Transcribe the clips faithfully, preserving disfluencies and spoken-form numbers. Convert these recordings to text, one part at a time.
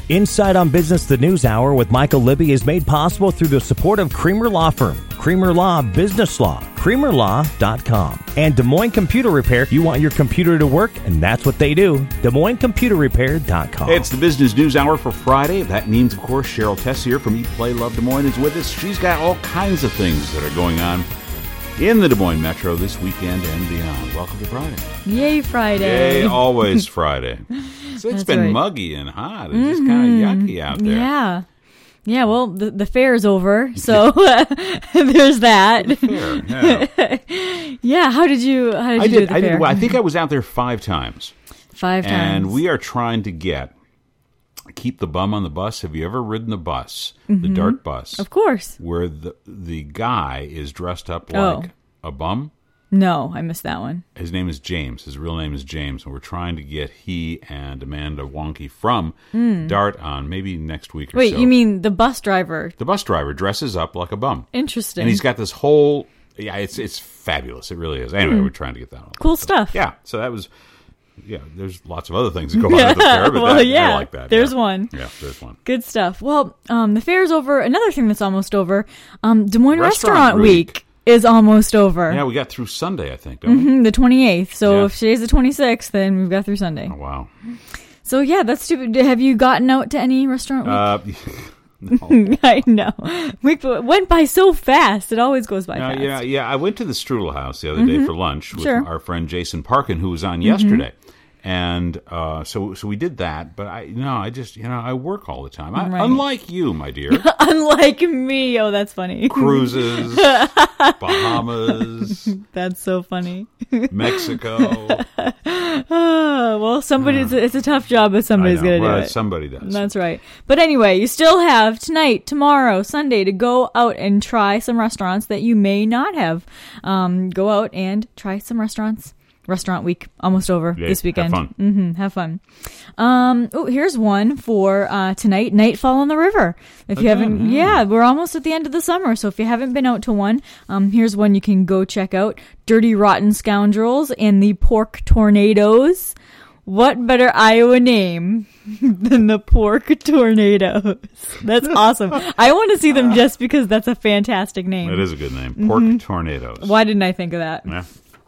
Inside on Business, the News Hour with Michael Libby is made possible through the support of Creamer Law Firm, Creamer Law Business Law, creamer law dot com, and Des Moines Computer Repair. You want your computer to work, and that's what they do. Des Moines Computer Repair dot com. It's the Business News Hour for Friday. That means, of course, Cheryl Tessier from Eat, Play, Love Des Moines is with us. She's got all kinds of things that are going on in the Des Moines Metro this weekend and beyond. Welcome to Friday. Yay, Friday. Yay, always Friday. So it's That's been right. muggy and hot. It's just kind of yucky out there. Yeah. Yeah, well, the, the fair's over, so there's that. Fair, yeah. Yeah, how did you, how did I you did. do at the I fair? did. Well, I think I was out there five times. Five times. And we are trying to get Keep the Bum on the Bus. Have you ever ridden the bus, the DART bus? Of course. Where the the guy is dressed up Oh. like a bum? No, I missed that one. His name is James. His real name is James. And we're trying to get he and Amanda Wonke from DART on maybe next week or Hmm. Wait, so. you mean the bus driver? The bus driver dresses up like a bum. Interesting. And he's got this whole... Yeah, it's it's fabulous. It really is. Anyway, we're trying to get that on. Cool So, stuff. Yeah, so that was... Yeah, there's lots of other things that go on at the fair, but well, that, yeah, I like that. there's yeah. one. Yeah, there's one. Good stuff. Well, um, the fair's over. Another thing that's almost over, um, Des Moines Restaurant Restaurant, Week. Week is almost over. Yeah, we got through Sunday, I think, don't we? Mhm, the twenty-eighth. So Yeah. if today's the twenty-sixth, then we've got through Sunday. Oh, wow. So yeah, that's stupid. Have you gotten out to any restaurant week? Uh, no. I know. Week went by so fast. It always goes by No, fast. yeah, yeah. I went to the Strudel House the other day for lunch with Sure. our friend Jason Parkin, who was on yesterday, and uh, so so we did that. But I no, I just you know I work all the time. I, Right. Unlike you, my dear, Unlike me. Oh, that's funny. cruises, Bahamas, That's so funny. Mexico. Oh, well, somebody's, it's a tough job, but somebody's I know. going to well, do it. Somebody does. That's right. But anyway, you still have tonight, tomorrow, Sunday to go out and try some restaurants that you may not have. Um, go out and try some restaurants. Restaurant week almost over Yeah, this weekend. have fun. Mm-hmm, have fun. Um, oh, here's one for uh, tonight. Nightfall on the River. If you Again, haven't, yeah. yeah, we're almost at the end of the summer. So if you haven't been out to one, um, here's one you can go check out. Dirty Rotten Scoundrels and the Pork Tornadoes. What better Iowa name than the Pork Tornadoes? That's awesome. I want to see them just because that's a fantastic name. It is a good name. Pork Tornadoes. Why didn't I think of that? Yeah.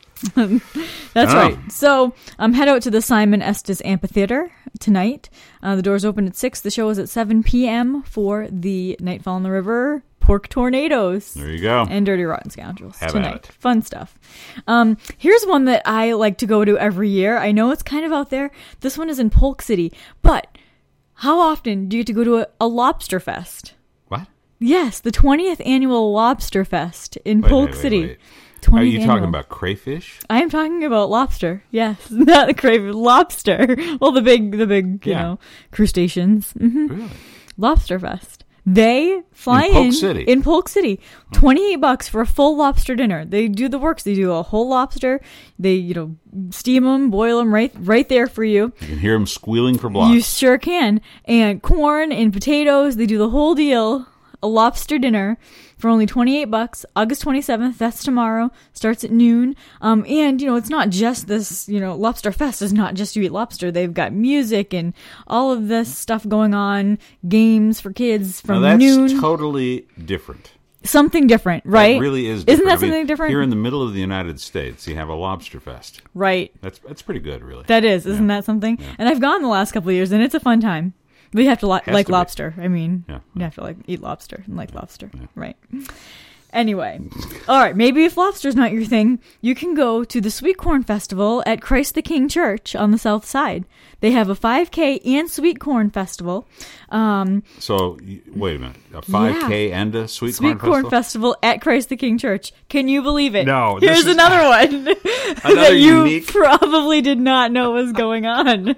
That's Oh. right. So um, head out to the Simon Estes Amphitheater tonight. Uh, the doors open at six. The show is at seven p.m. for the Nightfall on the River Pork Tornadoes. There you go. And Dirty Rotten Scoundrels Have at tonight. it. Fun stuff. Um, here's one that I like to go to every year. I know it's kind of out there. This one is in Polk City. But how often do you get to go to a, a lobster fest? What? Yes, the twentieth annual Lobster Fest in Wait, Polk wait, wait, City. wait. Are twentieth you talking annual. about crayfish? I am talking about lobster. Yes, not the crave lobster. Well, the big, the big, you Yeah. know, crustaceans. hmm Really? Lobster Fest. They fly In Polk in City? in Polk City. Twenty-eight bucks for a full lobster dinner. They do the works. They do a whole lobster. They, you know, steam them, boil them right, right there for you. You can hear them squealing for blocks. You sure can. And corn and potatoes. They do the whole deal. A lobster dinner for only twenty-eight bucks. August twenty-seventh, that's tomorrow. Starts at noon. Um, and, you know, it's not just this, you know, Lobster Fest is not just you eat lobster. They've got music and all of this stuff going on, games for kids from now, that's noon. totally different. Something different, right? It really is Isn't different. that I mean, something different? Here in the middle of the United States, you have a lobster fest. Right. That's that's pretty good, really. That is. Isn't Yeah. that something? Yeah. And I've gone the last couple of years, and it's a fun time. But you have to li- Has like to be. lobster. I mean, Yeah. you have to like eat lobster and like lobster. Right. Anyway. All right. Maybe if lobster's not your thing, you can go to the Sweet Corn Festival at Christ the King Church on the south side. They have a five K and Sweet Corn Festival. Um, So, y- wait a minute. A five K and a sweet, Sweet corn, Corn festival? Festival at Christ the King Church. Can you believe it? No, this Here's is- another one Another that you unique- probably did not know was going on.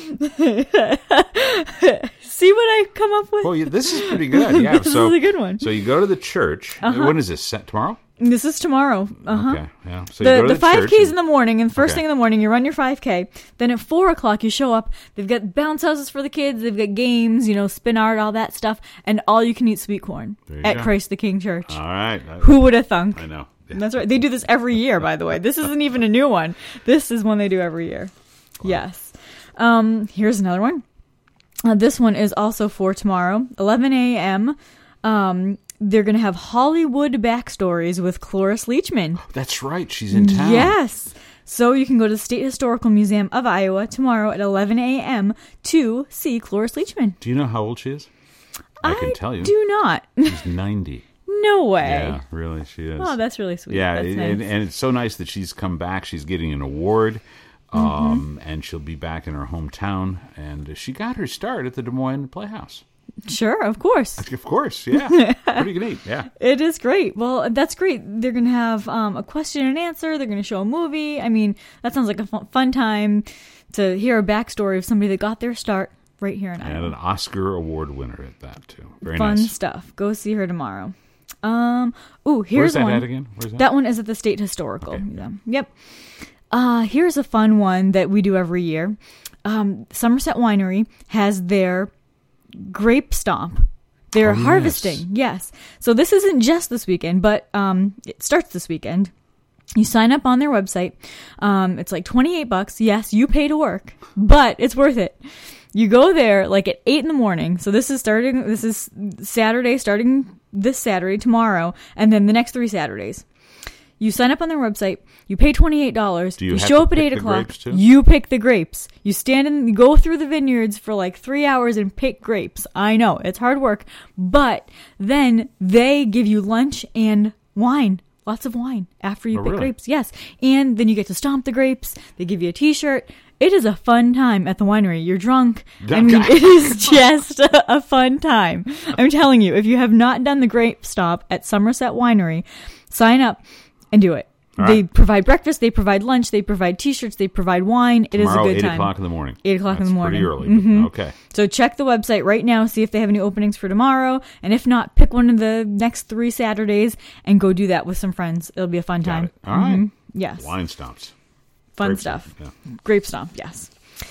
See what I come up with? Well, yeah, this is pretty good. Yeah. This so, is a good one. So you go to the church. When is this? Set tomorrow? This is tomorrow. Uh-huh. Okay. Yeah. So you The, go to the the, five church K's and- in the morning, and first Okay. thing in the morning, you run your five K. Then at four o'clock, you show up. They've got bounce houses for the kids. They've got games, you know, spin art, all that stuff, and all you can eat sweet corn There you at go. Christ the King Church. All right. I, Who would have thunk? I know. Yeah. That's right. They do this every year, by the way. This isn't even a new one. This is one they do every year. Yes. Um, here's another one. Uh, this one is also for tomorrow, eleven a.m. Um, they're going to have Hollywood backstories with Cloris Leachman. That's right. She's in town. Yes. So you can go to the State Historical Museum of Iowa tomorrow at eleven a.m. to see Cloris Leachman. Do you know how old she is? I, I can tell you. do not. She's ninety. No way. Yeah, really, she is. Oh, that's really sweet. Yeah, that's and, nice. and it's so nice that she's come back. She's getting an award, um, mm-hmm. and she'll be back in her hometown. And she got her start at the Des Moines Playhouse. Sure, of course. Of course, yeah. Pretty neat, yeah. It is great. Well, that's great. They're going to have um, a question and answer. They're going to show a movie. I mean, that sounds like a fun, fun time to hear a backstory of somebody that got their start right here in Iowa. And an Oscar award winner at that, too. Very fun nice. stuff. Go see her tomorrow. Um, ooh, here's Where's that one. at again? Where's that? That one is at the State Historical Okay. Museum. Yep. Uh, here's a fun one that we do every year. Um, Somerset Winery has their grape stomp. They're Oh, harvesting. Yes. yes. So this isn't just this weekend, but um, it starts this weekend. You sign up on their website. Um, it's like twenty-eight bucks. Yes, you pay to work, but it's worth it. You go there like at eight in the morning. So this is starting, this is Saturday, starting this Saturday, tomorrow, and then the next three Saturdays. You sign up on their website. You pay twenty-eight dollars. Do you you have show to up at pick eight the o'clock. grapes, too? You pick the grapes. You stand in, you go through the vineyards for like three hours and pick grapes. I know, it's hard work. But then they give you lunch and wine. Lots of wine after you Oh, pick really? grapes. Yes. And then you get to stomp the grapes. They give you a t-shirt. It is a fun time at the winery. You're drunk. I mean, it is just a, a fun time. I'm telling you, if you have not done the grape stomp at Somerset Winery, sign up and do it. All They right. provide breakfast, they provide lunch, they provide t-shirts, they provide wine. It Tomorrow, is a good eight time. o'clock in the morning. eight o'clock That's in the morning. Pretty early, Mhm. but okay. So check the website right now, see if they have any openings for tomorrow. And if not, pick one of the next three Saturdays and go do that with some friends. It'll be a fun Got time. it. All right. Mhm. Yes. Wine stomps. Fun Grape stuff. stomp, yeah. Grape stomp, yes.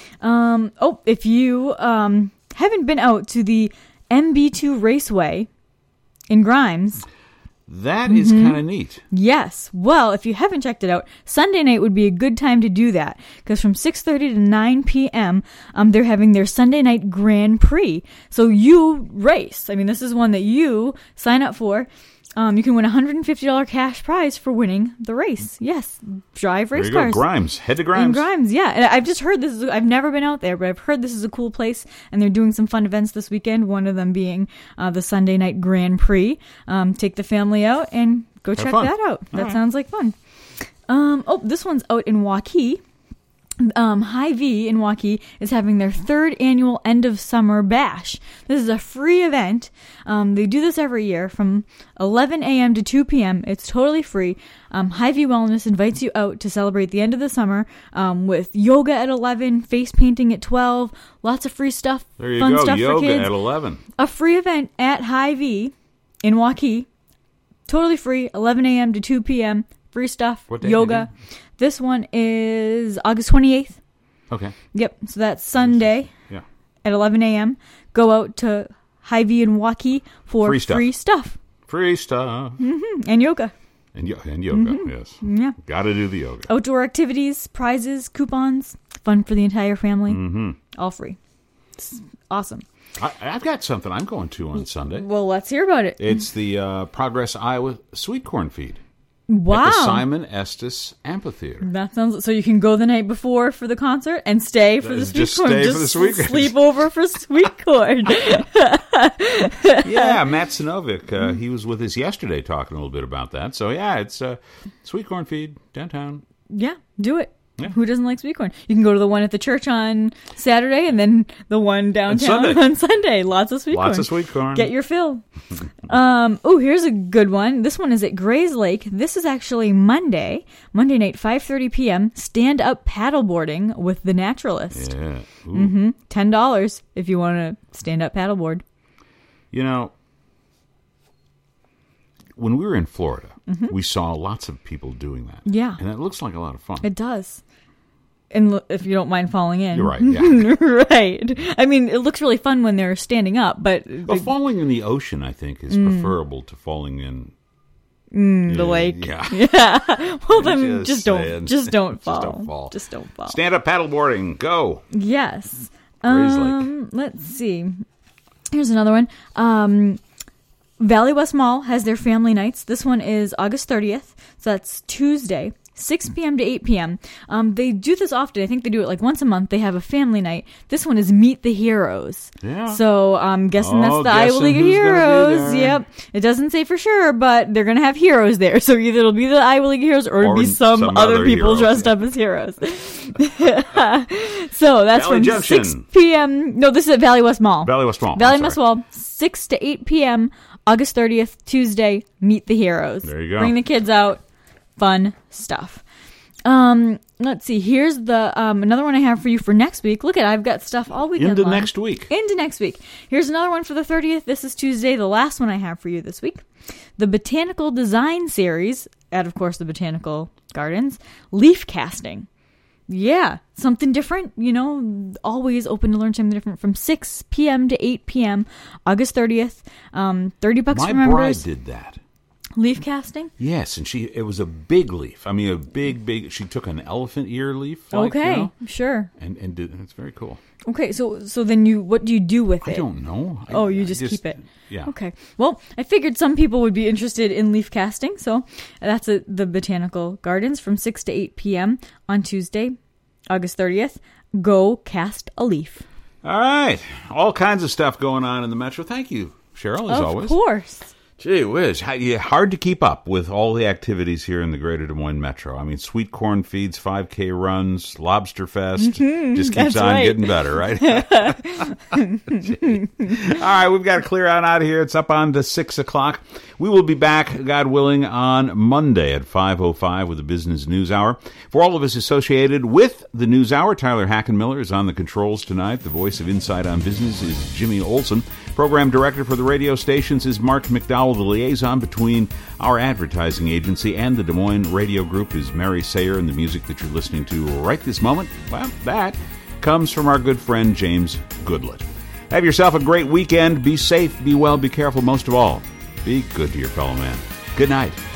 Um, oh, if you um, haven't been out to the M B two Raceway in Grimes, That is kind of neat. yes. Well, if you haven't checked it out, Sunday night would be a good time to do that because from six thirty to nine p.m., um, they're having their Sunday night Grand Prix. So you race. I mean, this is one that you sign up for. Um, you can win a one hundred fifty dollars cash prize for winning the race. Yes. Drive There race you go. cars. Grimes. Head to Grimes. In Grimes, yeah. And I've just heard this is, I've never been out there, but I've heard this is a cool place and they're doing some fun events this weekend. One of them being uh, the Sunday night Grand Prix. Um, take the family out and go Have check fun. that out. All That right. sounds like fun. Um, oh, this one's out in Waukee. Um, Hy-Vee in Waukee is having their third annual end of summer bash. This is a free event. Um, they do this every year from eleven a.m. to two p.m. It's totally free. Um, Hy-Vee Wellness invites you out to celebrate the end of the summer um, with yoga at eleven, face painting at twelve, lots of free stuff, There you fun go. stuff for Yoga kids. at eleven. A free event at Hy-Vee in Waukee. Totally free, eleven a.m. to two p.m. Free stuff, What day yoga. This one is August twenty-eighth. Okay. Yep, so that's Sunday Yeah. at eleven a.m. Go out to Hy-Vee in Waukee for Free stuff. free stuff Free stuff. and yoga. And, yo- and yoga, yes. Yeah. Got to do the yoga. Outdoor activities, prizes, coupons, fun for the entire family. Mm-hmm. All free. It's awesome. I, I've got something I'm going to on Sunday. Well, let's hear about it. It's the uh, Progress Iowa Sweet Corn Feed Wow. at the Simon Estes Amphitheater. That sounds so. You can go the night before for the concert and stay for the Just sweet corn. stay for Just the sweet corn. sleep over for sweet corn. Yeah, Matt Sinovic, uh, he was with us yesterday talking a little bit about that. So, yeah, it's uh, Sweet Corn Feed downtown. Yeah, do it. Yeah. Who doesn't like sweet corn? You can go to the one at the church on Saturday and then the one downtown Sunday. on Sunday. Lots of sweet corn. Lots of sweet corn. Get your fill. um, oh, here's a good one. This one is at Grays Lake. This is actually Monday, Monday night, five thirty p.m. Stand-up paddleboarding with the Naturalist. Yeah. Ooh. Mm-hmm. ten dollars if you want to stand-up paddleboard. You know, when we were in Florida, we saw lots of people doing that. Mm-hmm. Yeah. And it looks like a lot of fun. It does. And l- if you don't mind falling in. You're right, yeah. Right. I mean, it looks really fun when they're standing up, but But falling in the ocean, I think, is preferable to falling in mm, the lake. Yeah. Yeah. Well, then Just just, don't saying. just don't Just fall. don't fall. Just don't fall. Stand up paddleboarding. Go. Yes. Grayslake. Um, let's see. Here's another one. Um, Valley West Mall has their family nights. This one is August thirtieth. So that's Tuesday, six p.m. to eight p.m. Um, they do this often. I think they do it like once a month. They have a family night. This one is Meet the Heroes. Yeah. So I'm guessing Oh, that's the Iowa guessing League of who's gonna be Heroes. there. Yep. It doesn't say for sure, but they're going to have heroes there. So either it'll be the Iowa League of Heroes or it'll Or be some, some other, other people hero. dressed Yeah. up as heroes. So that's Valley from Junction. six p.m. No, this is at Valley West Mall. Valley West Mall. Valley I'm West sorry. Mall, six to eight p.m. August thirtieth, Tuesday. Meet the heroes. There you go. Bring the kids out. Fun stuff. Um, let's see. Here's the um another one I have for you for next week. Look at I've got stuff all weekend Into long. next week. Into next week. Here's another one for the thirtieth. This is Tuesday, the last one I have for you this week. The Botanical Design Series, at of course the Botanical Gardens, leaf casting. Yeah, something different, you know, always open to learn something different from six p.m. to eight p.m. August thirtieth. Um, thirty bucks My for bride members. did that. Leaf casting? Yes, and she it was a big leaf. I mean, a big, big. She took an elephant ear leaf. Like, Okay, you know, sure. and and did, it's very cool. Okay, so so then you what do you do with I it? don't know. I, Oh, you I just, keep it. Yeah. Okay. Well, I figured some people would be interested in leaf casting, so that's at the Botanical Gardens from six to eight p.m. on Tuesday, August thirtieth. Go cast a leaf. All right, all kinds of stuff going on in the Metro. Thank you, Cheryl, as of always. course. Gee whiz, how- yeah, hard to keep up with all the activities here in the greater Des Moines Metro. I mean, sweet corn feeds, five K runs, Lobster Fest, Mm-hmm, just keeps that's on right. getting better, right? All right, we've got to clear on out of here. It's up on to six o'clock. We will be back, God willing, on Monday at five oh five with the Business News Hour. For all of us associated with the News Hour, Tyler Hackenmiller is on the controls tonight. The voice of Inside on Business is Jimmy Olson. Program director for the radio stations is Mark McDowell. The liaison between our advertising agency and the Des Moines Radio Group is Mary Sayer, and the music that you're listening to right this moment, well, that comes from our good friend James Goodlett. Have yourself a great weekend. Be safe, be well, be careful. Most of all, be good to your fellow man. Good night.